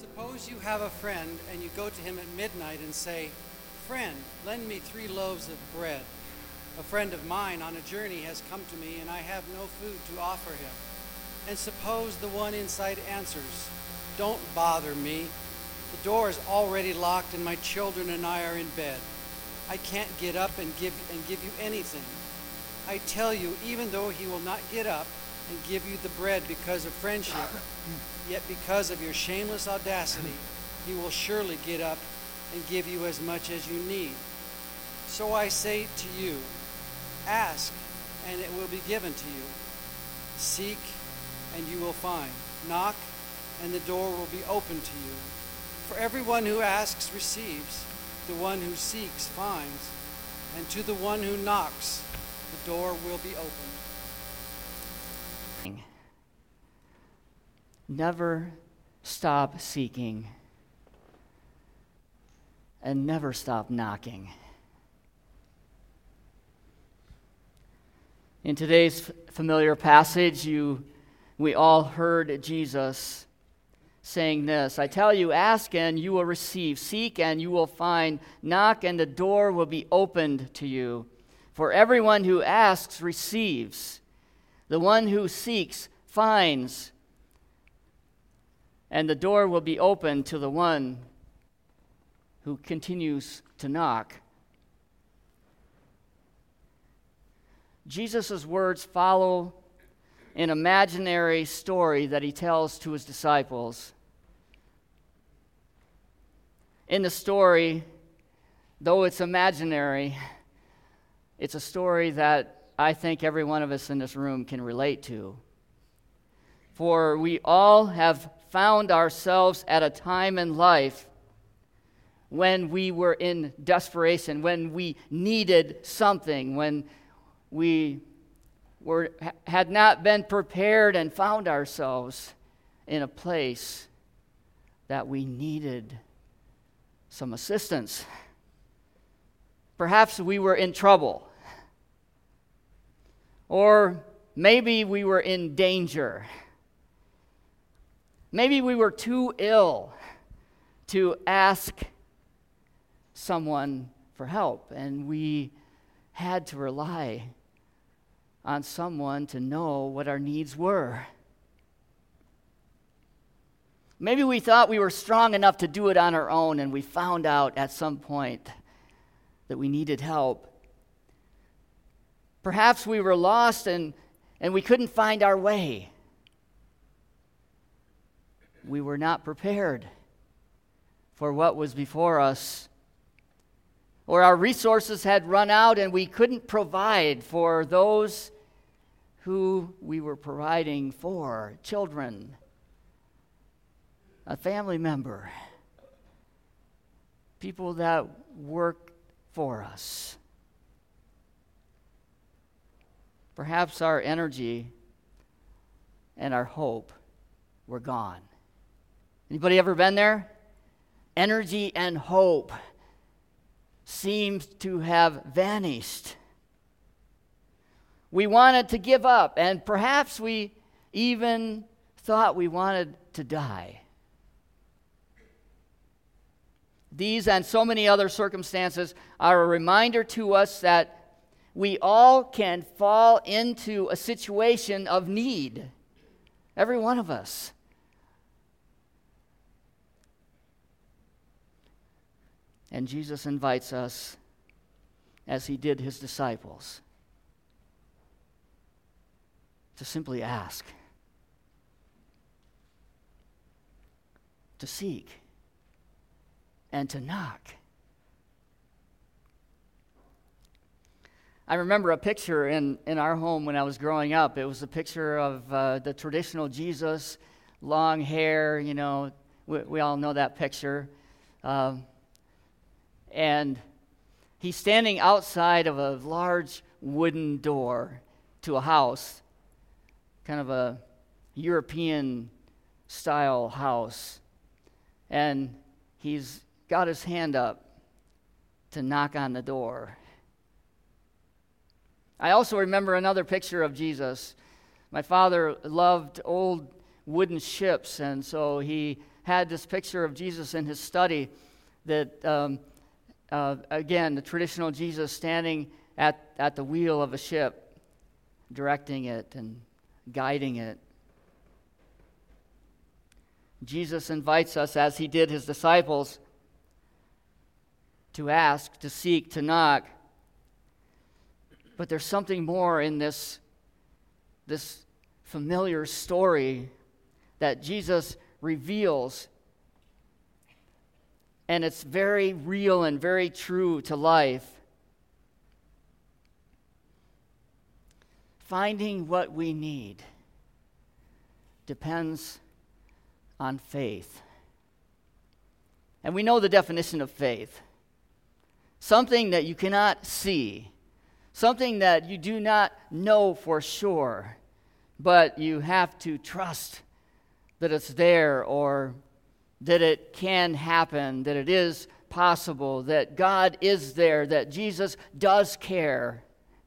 Suppose you have a friend and you go to him at midnight and say, "Friend, lend me 3 loaves of bread. A friend of mine on a journey has come to me and I have no food to offer him." And suppose the one inside answers, "Don't bother me. The door is already locked and my children and I are in bed. I can't get up and give you anything." I tell you, even though he will not get up and give you the bread because of friendship, yet because of your shameless audacity, he will surely get up and give you as much as you need. So I say to you, ask, and it will be given to you. Seek, and you will find. Knock, and the door will be open to you. For everyone who asks receives, the one who seeks finds, and to the one who knocks, the door will be opened. Never stop seeking, and never stop knocking. In today's familiar passage, we all heard Jesus saying this, "I tell you, ask and you will receive, seek and you will find, knock and the door will be opened to you. For everyone who asks receives, the one who seeks finds, and the door will be opened to the one who continues to knock." Jesus' words follow an imaginary story that he tells to his disciples. In the story, though it's imaginary, it's a story that I think every one of us in this room can relate to. For we all have found ourselves at a time in life when we were in desperation, when we needed something, when we had not been prepared and found ourselves in a place that we needed some assistance. Perhaps we were in trouble, or maybe we were in danger. Maybe we were too ill to ask someone for help, and we had to rely on someone to know what our needs were. Maybe we thought we were strong enough to do it on our own, and we found out at some point that we needed help. Perhaps we were lost and we couldn't find our way. We were not prepared for what was before us. Or our resources had run out and we couldn't provide for those who we were providing for, children, a family member, people that work for us. Perhaps our energy and our hope were gone. Anybody ever been there? Energy and hope seems to have vanished. We wanted to give up, and perhaps we even thought we wanted to die. These and so many other circumstances are a reminder to us that we all can fall into a situation of need. Every one of us. And Jesus invites us, as he did his disciples, to simply ask, to seek, and to knock. I remember a picture in our home when I was growing up. It was a picture of the traditional Jesus, long hair, we all know that picture. And he's standing outside of a large wooden door to a house, kind of a European-style house. And he's got his hand up to knock on the door. I also remember another picture of Jesus. My father loved old wooden ships, and so he had this picture of Jesus in his study that, again, the traditional Jesus standing at the wheel of a ship, directing it and guiding it. Jesus invites us, as he did his disciples, to ask, to seek, to knock. But there's something more in this familiar story that Jesus reveals, and it's very real and very true to life. Finding what we need depends on faith. And we know the definition of faith. Something that you cannot see, something that you do not know for sure, but you have to trust that it's there, or that it can happen, that it is possible, that God is there, that Jesus does care.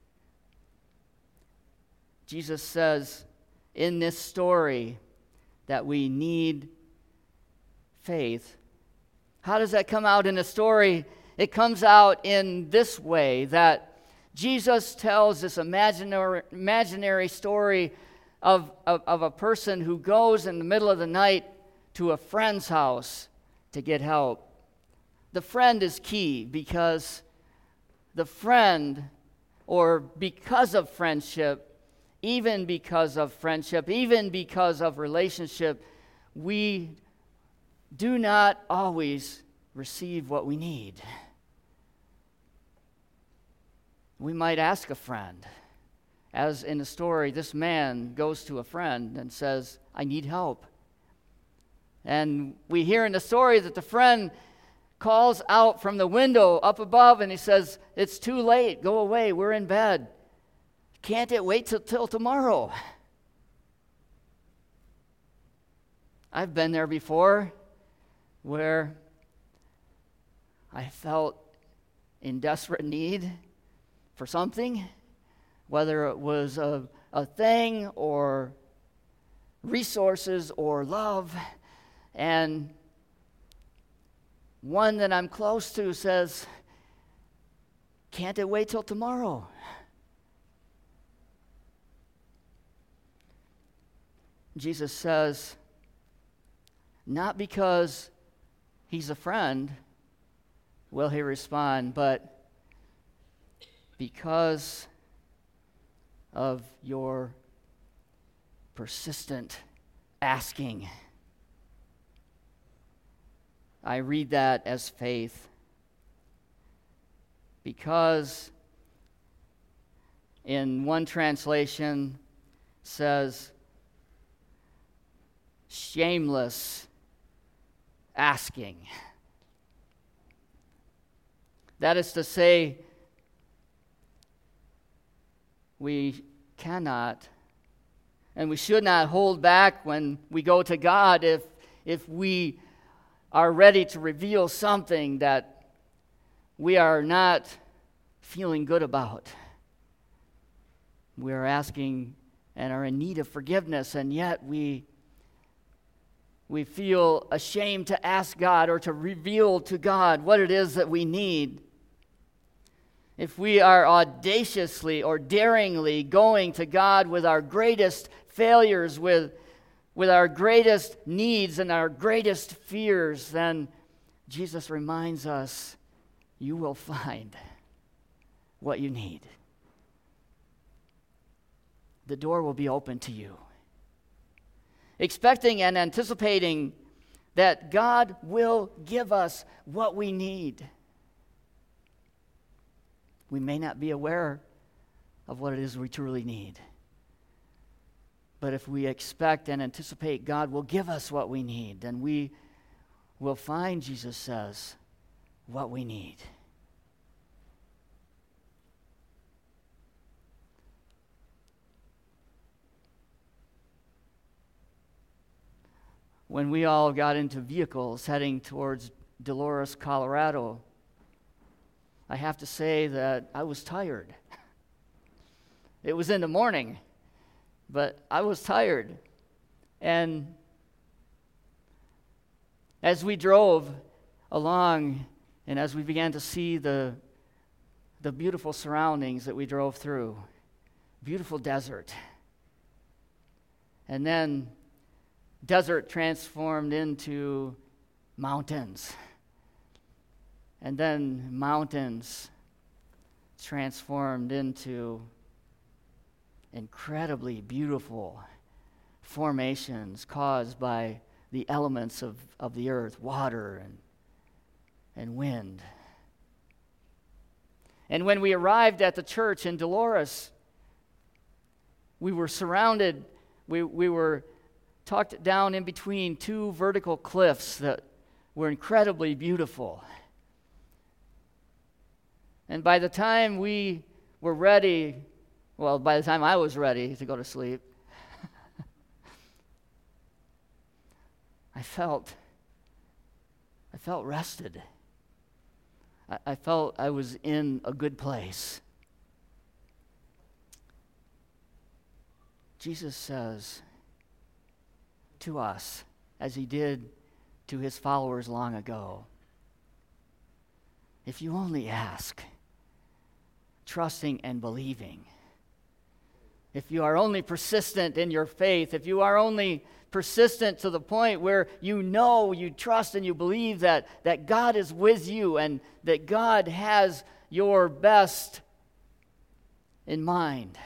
Jesus says in this story that we need faith. How does that come out in the story? It comes out in this way, that Jesus tells this imaginary story of a person who goes in the middle of the night to a friend's house to get help. The friend is key, because the friend, or because of friendship, even because of relationship, we do not always receive what we need. We might ask a friend. As in the story, this man goes to a friend and says, I need help. And we hear in the story that the friend calls out from the window up above, and he says, it's too late, go away, we're in bed. Can't it wait till tomorrow? I've been there before, where I felt in desperate need for something, whether it was a thing or resources or love, and one that I'm close to says, can't it wait till tomorrow? Jesus says, not because he's a friend will he respond, but because of your persistent asking. I read that as faith, because in one translation says shameless asking. That is to say, we cannot and we should not hold back when we go to God if we are ready to reveal something that we are not feeling good about. We are asking and are in need of forgiveness, and yet we feel ashamed to ask God or to reveal to God what it is that we need. If we are audaciously or daringly going to God with our greatest failures, with our greatest needs and our greatest fears, then Jesus reminds us, you will find what you need. The door will be open to you. Expecting and anticipating that God will give us what we need. We may not be aware of what it is we truly need. But if we expect and anticipate God will give us what we need, then we will find, Jesus says, what we need. When we all got into vehicles heading towards Dolores, Colorado, I have to say that I was tired. It was in the morning, but I was tired. And as we drove along and as we began to see the beautiful surroundings that we drove through, beautiful desert, and then desert transformed into mountains, and then mountains transformed into incredibly beautiful formations caused by the elements of the earth, water and wind. And when we arrived at the church in Dolores, we were surrounded, we were tucked down in between two vertical cliffs that were incredibly beautiful. And by the time we were ready, well, by the time I was ready to go to sleep, I felt rested. I felt I was in a good place. Jesus says to us, as he did to his followers long ago, if you only ask, trusting and believing, if you are only persistent in your faith, if you are only persistent to the point where you know, you trust, and you believe that God is with you and that God has your best in mind,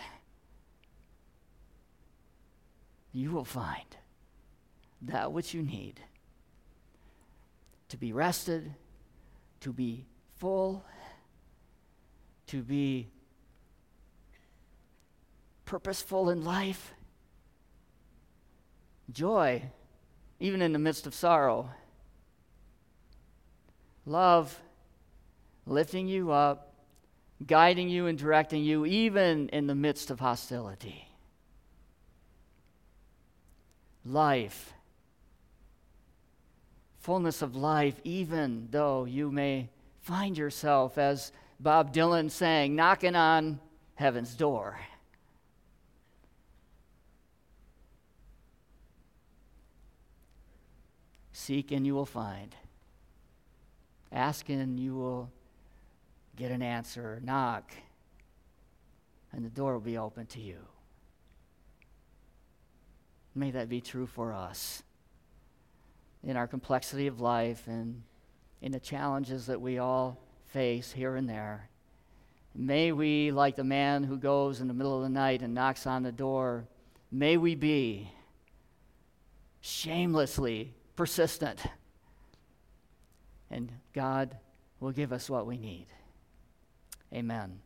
you will find that which you need to be rested, to be full, to be purposeful in life, joy, even in the midst of sorrow, love, lifting you up, guiding you and directing you, even in the midst of hostility, life, fullness of life, even though you may find yourself, as Bob Dylan sang, knocking on heaven's door. Seek and you will find. Ask and you will get an answer. Knock and the door will be open to you. May that be true for us in our complexity of life and in the challenges that we all face here and there. May we, like the man who goes in the middle of the night and knocks on the door, may we be shamelessly persistent, and God will give us what we need. Amen.